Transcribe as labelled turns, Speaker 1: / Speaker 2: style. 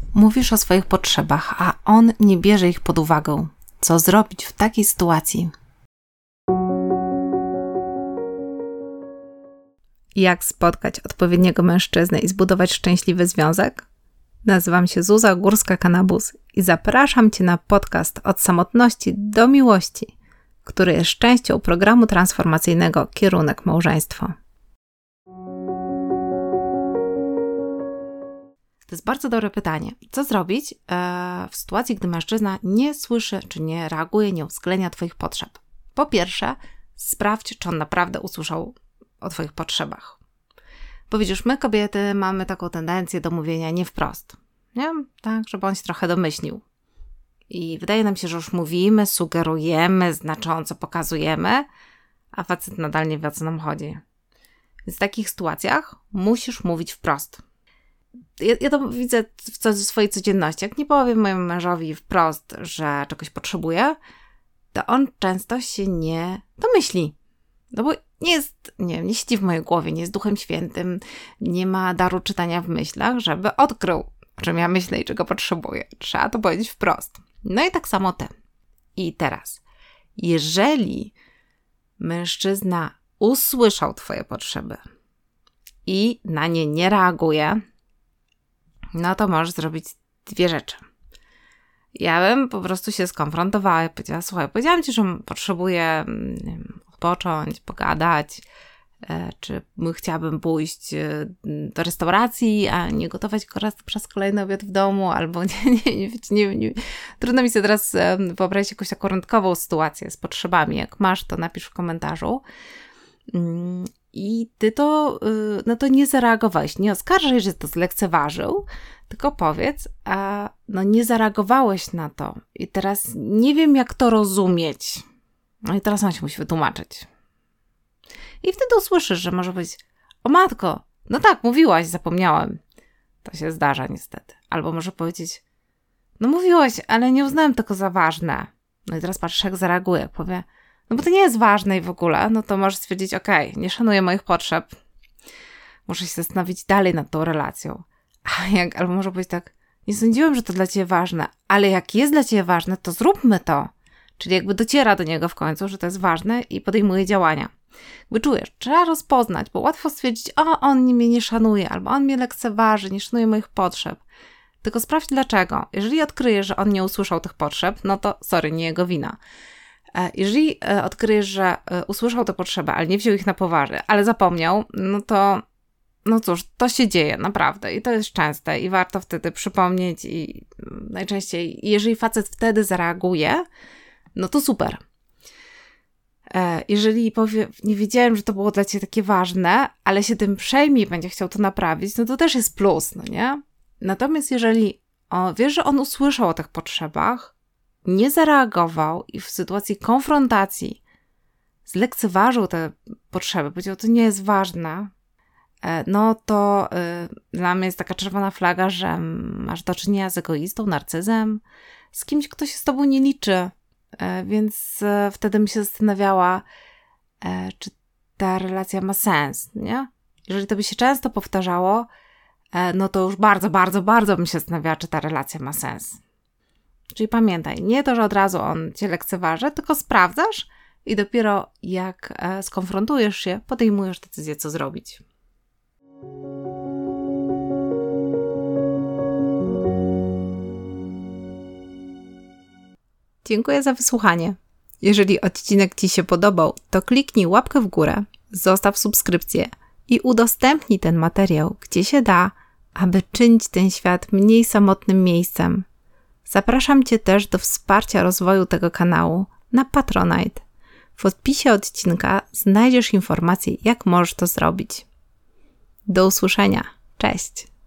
Speaker 1: Mówisz o swoich potrzebach, a on nie bierze ich pod uwagę. Co zrobić w takiej sytuacji? Jak spotkać odpowiedniego mężczyznę i zbudować szczęśliwy związek? Nazywam się Zuza Górska-Kanabus i zapraszam Cię na podcast Od samotności do miłości, który jest częścią programu transformacyjnego Kierunek Małżeństwo. To jest bardzo dobre pytanie. Co zrobić w sytuacji, gdy mężczyzna nie słyszy, czy nie reaguje, nie uwzględnia Twoich potrzeb? Po pierwsze, sprawdź, czy on naprawdę usłyszał o Twoich potrzebach. Bo widzisz, my kobiety mamy taką tendencję do mówienia nie wprost. Nie? Tak, żeby on się trochę domyślił. I wydaje nam się, że już mówimy, sugerujemy, znacząco pokazujemy, a facet nadal nie wie, o co nam chodzi. Więc w takich sytuacjach musisz mówić wprost. Ja to widzę w swojej codzienności. Jak nie powiem mojemu mężowi wprost, że czegoś potrzebuję, to on często się nie domyśli. No bo nie siedzi w mojej głowie, nie jest Duchem Świętym, nie ma daru czytania w myślach, żeby odkrył, o czym ja myślę i czego potrzebuję. Trzeba to powiedzieć wprost. No i tak samo ty. I teraz, jeżeli mężczyzna usłyszał twoje potrzeby i na nie nie reaguje, no to możesz zrobić dwie rzeczy. Ja bym po prostu się skonfrontowała i powiedziała, słuchaj, powiedziałam ci, że potrzebuję odpocząć, pogadać, czy chciałabym pójść do restauracji, a nie gotować przez kolejny obiad w domu, albo nie. Trudno mi sobie teraz wyobrazić jakąś taką randkową sytuację z potrzebami. Jak masz, to napisz w komentarzu. I ty to nie zareagowałeś, nie oskarżaj, że to zlekceważył, tylko powiedz, nie zareagowałeś na to i teraz nie wiem, jak to rozumieć. No i teraz on się musi wytłumaczyć. I wtedy usłyszysz, że może być, o matko, no tak, mówiłaś, zapomniałem. To się zdarza niestety. Albo może powiedzieć, no mówiłaś, ale nie uznałem tego za ważne. No i teraz patrz, jak zareaguje, powie, no bo to nie jest ważne i w ogóle, no to możesz stwierdzić, okej, nie szanuję moich potrzeb, muszę się zastanowić dalej nad tą relacją. Albo może być tak, nie sądziłem, że to dla Ciebie ważne, ale jak jest dla Ciebie ważne, to zróbmy to. Czyli jakby dociera do niego w końcu, że to jest ważne i podejmuje działania. Jakby czujesz, trzeba rozpoznać, bo łatwo stwierdzić, on mnie nie szanuje, albo on mnie lekceważy, nie szanuje moich potrzeb. Tylko sprawdź dlaczego. Jeżeli odkryjesz, że on nie usłyszał tych potrzeb, no to nie jego wina. Jeżeli odkryjesz, że usłyszał te potrzeby, ale nie wziął ich na poważnie, ale zapomniał, no cóż, to się dzieje naprawdę i to jest częste i warto wtedy przypomnieć i najczęściej, jeżeli facet wtedy zareaguje, no to super. Jeżeli powie, nie wiedziałem, że to było dla Ciebie takie ważne, ale się tym przejmie i będzie chciał to naprawić, no to też jest plus, no nie? Natomiast jeżeli wiesz, że on usłyszał o tych potrzebach, nie zareagował i w sytuacji konfrontacji zlekceważył te potrzeby, powiedział, to nie jest ważne, no to dla mnie jest taka czerwona flaga, że masz do czynienia z egoistą, narcyzem, z kimś, kto się z tobą nie liczy. Więc wtedy bym się zastanawiała, czy ta relacja ma sens, nie? Jeżeli to by się często powtarzało, no to już bardzo, bardzo, bardzo bym się zastanawiała, czy ta relacja ma sens. Czyli pamiętaj, nie to, że od razu on cię lekceważy, tylko sprawdzasz i dopiero jak skonfrontujesz się, podejmujesz decyzję, co zrobić. Dziękuję za wysłuchanie. Jeżeli odcinek Ci się podobał, to kliknij łapkę w górę, zostaw subskrypcję i udostępnij ten materiał, gdzie się da, aby czynić ten świat mniej samotnym miejscem. Zapraszam Cię też do wsparcia rozwoju tego kanału na Patronite. W opisie odcinka znajdziesz informacje, jak możesz to zrobić. Do usłyszenia. Cześć!